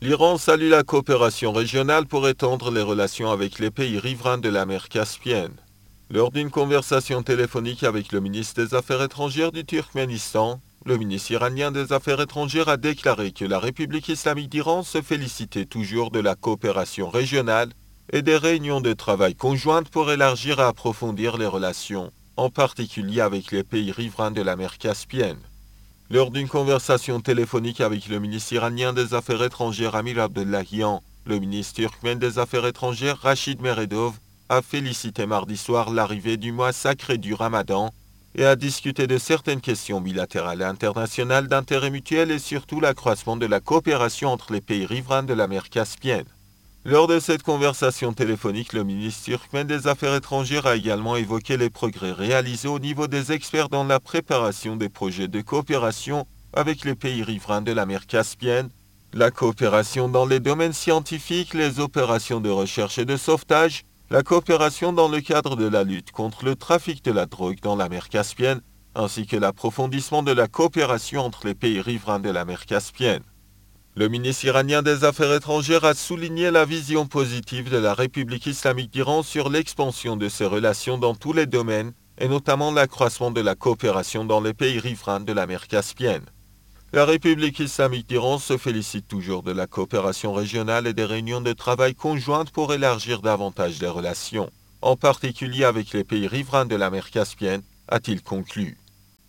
L'Iran salue la coopération régionale pour étendre les relations avec les pays riverains de la mer Caspienne. Lors d'une conversation téléphonique avec le ministre des Affaires étrangères du Turkménistan, le ministre iranien des Affaires étrangères a déclaré que la République islamique d'Iran se félicitait toujours de la coopération régionale et des réunions de travail conjointes pour élargir et approfondir les relations, en particulier avec les pays riverains de la mer Caspienne. Lors d'une conversation téléphonique avec le ministre iranien des Affaires étrangères Amir Abdollahian, le ministre turkmène des Affaires étrangères Rachid Meredov a félicité mardi soir l'arrivée du mois sacré du Ramadan et a discuté de certaines questions bilatérales et internationales d'intérêt mutuel et surtout l'accroissement de la coopération entre les pays riverains de la mer Caspienne. Lors de cette conversation téléphonique, le ministre turkmène des Affaires étrangères a également évoqué les progrès réalisés au niveau des experts dans la préparation des projets de coopération avec les pays riverains de la mer Caspienne, la coopération dans les domaines scientifiques, les opérations de recherche et de sauvetage, la coopération dans le cadre de la lutte contre le trafic de la drogue dans la mer Caspienne, ainsi que l'approfondissement de la coopération entre les pays riverains de la mer Caspienne. Le ministre iranien des Affaires étrangères a souligné la vision positive de la République islamique d'Iran sur l'expansion de ses relations dans tous les domaines, et notamment l'accroissement de la coopération dans les pays riverains de la mer Caspienne. La République islamique d'Iran se félicite toujours de la coopération régionale et des réunions de travail conjointes pour élargir davantage les relations, en particulier avec les pays riverains de la mer Caspienne, a-t-il conclu.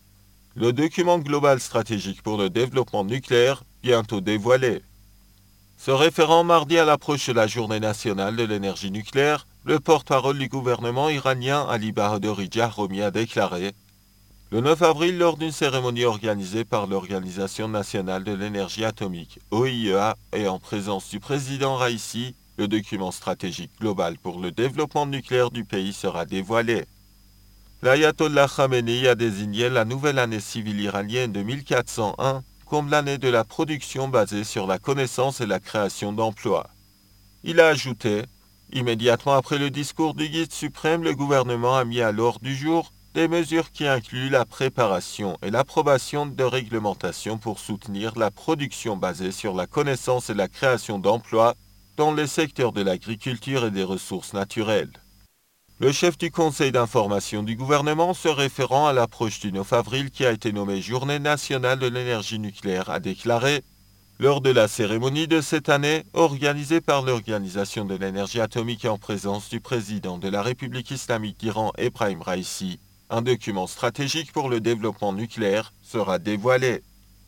Le document global stratégique pour le développement nucléaire, bientôt dévoilé. Se référant mardi à l'approche de la journée nationale de l'énergie nucléaire, le porte-parole du gouvernement iranien Ali Bahadouri Jahromi a déclaré le 9 avril, lors d'une cérémonie organisée par l'Organisation nationale de l'énergie atomique, OIEA, et en présence du président Raïssi, le document stratégique global pour le développement nucléaire du pays sera dévoilé. L'ayatollah Khamenei a désigné la nouvelle année civile iranienne de 1401 comme l'année de la production basée sur la connaissance et la création d'emplois. Il a ajouté, immédiatement après le discours du guide suprême, le gouvernement a mis à l'ordre du jour des mesures qui incluent la préparation et l'approbation de réglementations pour soutenir la production basée sur la connaissance et la création d'emplois dans les secteurs de l'agriculture et des ressources naturelles. Le chef du conseil d'information du gouvernement, se référant à l'approche du 9 avril qui a été nommée Journée nationale de l'énergie nucléaire, a déclaré lors de la cérémonie de cette année, organisée par l'Organisation de l'énergie atomique en présence du président de la République islamique d'Iran, Ebrahim Raïssi, un document stratégique pour le développement nucléaire sera dévoilé.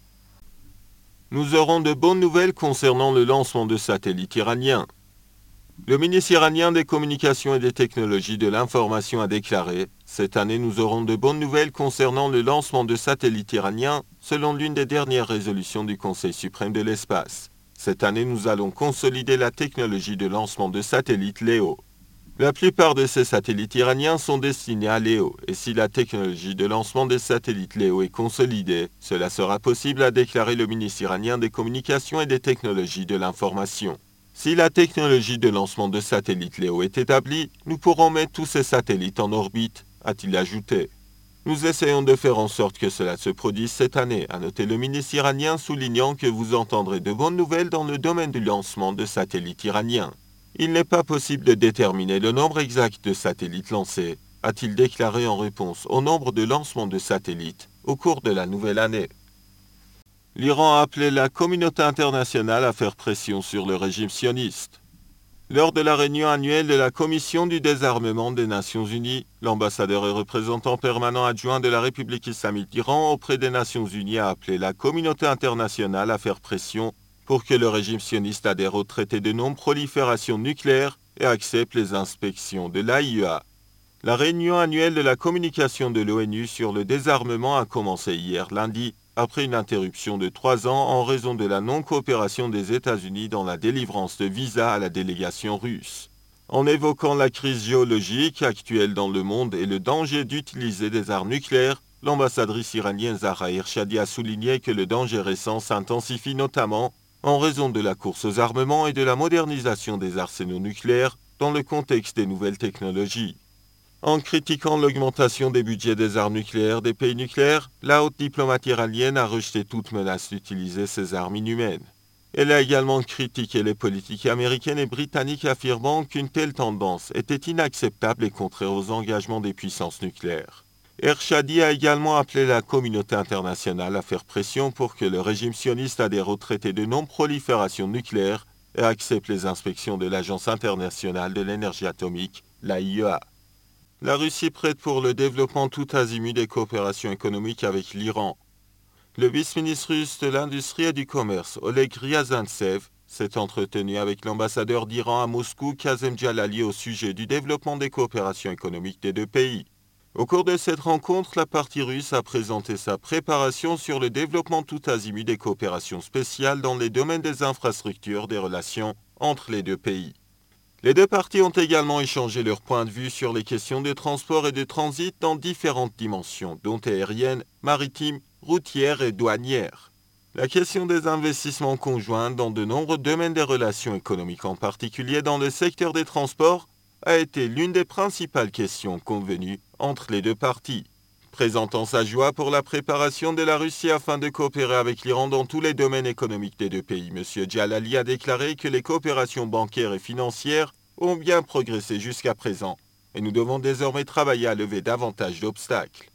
Nous aurons de bonnes nouvelles concernant le lancement de satellites iraniens. Le ministre iranien des Communications et des Technologies de l'Information a déclaré « Cette année, nous aurons de bonnes nouvelles concernant le lancement de satellites iraniens, selon l'une des dernières résolutions du Conseil suprême de l'espace. Cette année, nous allons consolider la technologie de lancement de satellites Léo. La plupart de ces satellites iraniens sont destinés à Léo, et si la technologie de lancement des satellites Léo est consolidée, cela sera possible », a déclaré le ministre iranien des Communications et des Technologies de l'Information. Si la technologie de lancement de satellites Léo est établie, nous pourrons mettre tous ces satellites en orbite, a-t-il ajouté. Nous essayons de faire en sorte que cela se produise cette année, a noté le ministre iranien, soulignant que vous entendrez de bonnes nouvelles dans le domaine du lancement de satellites iraniens. Il n'est pas possible de déterminer le nombre exact de satellites lancés, a-t-il déclaré en réponse au nombre de lancements de satellites au cours de la nouvelle année. L'Iran a appelé la communauté internationale à faire pression sur le régime sioniste. Lors de la réunion annuelle de la Commission du désarmement des Nations Unies, l'ambassadeur et représentant permanent adjoint de la République islamique d'Iran auprès des Nations Unies a appelé la communauté internationale à faire pression pour que le régime sioniste adhère au traité de non-prolifération nucléaire et accepte les inspections de l'AIEA. La réunion annuelle de la communication de l'ONU sur le désarmement a commencé hier lundi, après une interruption de 3 ans en raison de la non-coopération des États-Unis dans la délivrance de visas à la délégation russe. En évoquant la crise géologique actuelle dans le monde et le danger d'utiliser des armes nucléaires, l'ambassadrice iranienne Zahra Ershadi a souligné que le danger récent s'intensifie notamment en raison de la course aux armements et de la modernisation des arsenaux nucléaires dans le contexte des nouvelles technologies. En critiquant l'augmentation des budgets des armes nucléaires des pays nucléaires, la haute diplomate iranienne a rejeté toute menace d'utiliser ces armes inhumaines. Elle a également critiqué les politiques américaines et britanniques affirmant qu'une telle tendance était inacceptable et contraire aux engagements des puissances nucléaires. Ershadi a également appelé la communauté internationale à faire pression pour que le régime sioniste adhère au traité de non-prolifération nucléaire et accepte les inspections de l'Agence internationale de l'énergie atomique, l'AIEA. La Russie prête pour le développement tout azimut des coopérations économiques avec l'Iran. Le vice-ministre russe de l'Industrie et du Commerce, Oleg Ryazantsev, s'est entretenu avec l'ambassadeur d'Iran à Moscou, Kazem Jalali, au sujet du développement des coopérations économiques des deux pays. Au cours de cette rencontre, la partie russe a présenté sa préparation sur le développement tout azimut des coopérations spéciales dans les domaines des infrastructures des relations entre les deux pays. Les deux parties ont également échangé leurs points de vue sur les questions de transport et de transit dans différentes dimensions, dont aériennes, maritimes, routières et douanières. La question des investissements conjoints dans de nombreux domaines des relations économiques, en particulier dans le secteur des transports, a été l'une des principales questions convenues entre les deux parties. Présentant sa joie pour la préparation de la Russie afin de coopérer avec l'Iran dans tous les domaines économiques des deux pays, M. Jalali a déclaré que les coopérations bancaires et financières ont bien progressé jusqu'à présent et nous devons désormais travailler à lever davantage d'obstacles.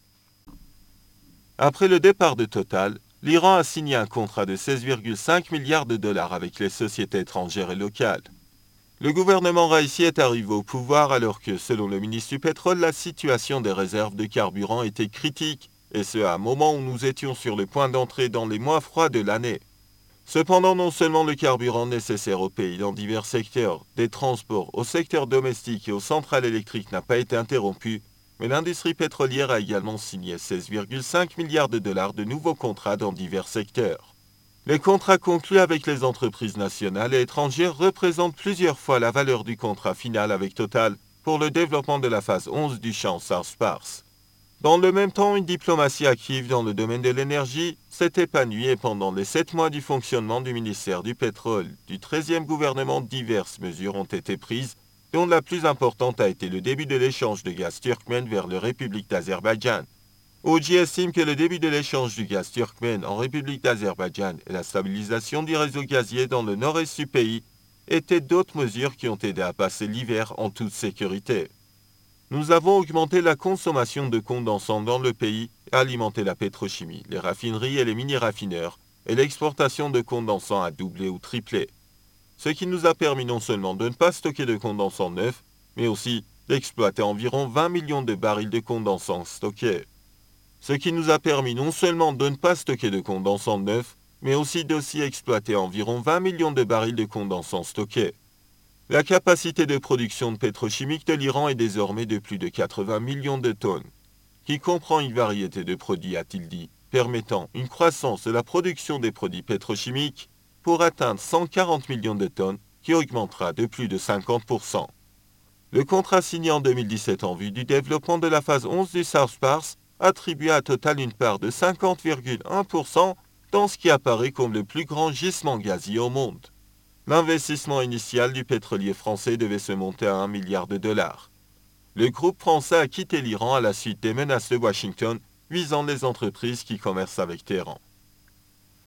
Après le départ de Total, l'Iran a signé un contrat de 16,5 milliards de dollars avec les sociétés étrangères et locales. Le gouvernement Raisi est arrivé au pouvoir alors que, selon le ministre du Pétrole, la situation des réserves de carburant était critique, et ce à un moment où nous étions sur le point d'entrer dans les mois froids de l'année. Cependant, non seulement le carburant nécessaire au pays dans divers secteurs, des transports, au secteur domestique et aux centrales électriques n'a pas été interrompu, mais l'industrie pétrolière a également signé 16,5 milliards de dollars de nouveaux contrats dans divers secteurs. Les contrats conclus avec les entreprises nationales et étrangères représentent plusieurs fois la valeur du contrat final avec Total pour le développement de la phase 11 du champ South Pars. Dans le même temps, une diplomatie active dans le domaine de l'énergie s'est épanouie et pendant les 7 mois du fonctionnement du ministère du Pétrole du 13e gouvernement, diverses mesures ont été prises, dont la plus importante a été le début de l'échange de gaz turkmène vers la République d'Azerbaïdjan. OG estime que le début de l'échange du gaz turkmène en République d'Azerbaïdjan et la stabilisation du réseau gazier dans le nord-est du pays étaient d'autres mesures qui ont aidé à passer l'hiver en toute sécurité. Nous avons augmenté la consommation de condensants dans le pays et alimenté la pétrochimie, les raffineries et les mini-raffineurs, et l'exportation de condensants a doublé ou triplé. Ce qui nous a permis non seulement de ne pas stocker de condensants neufs, mais aussi d'exploiter environ 20 millions de barils de condensants stockés. Ce qui nous a permis non seulement de ne pas stocker de condensants neufs, mais aussi exploiter environ 20 millions de barils de condensants stockés. La capacité de production de pétrochimiques de l'Iran est désormais de plus de 80 millions de tonnes, qui comprend une variété de produits, a-t-il dit, permettant une croissance de la production des produits pétrochimiques pour atteindre 140 millions de tonnes, qui augmentera de plus de 50%. Le contrat signé en 2017 en vue du développement de la phase 11 du South Pars attribue à Total une part de 50,1% dans ce qui apparaît comme le plus grand gisement gazier au monde. L'investissement initial du pétrolier français devait se monter à 1 milliard de dollars. Le groupe français a quitté l'Iran à la suite des menaces de Washington visant les entreprises qui commercent avec Téhéran.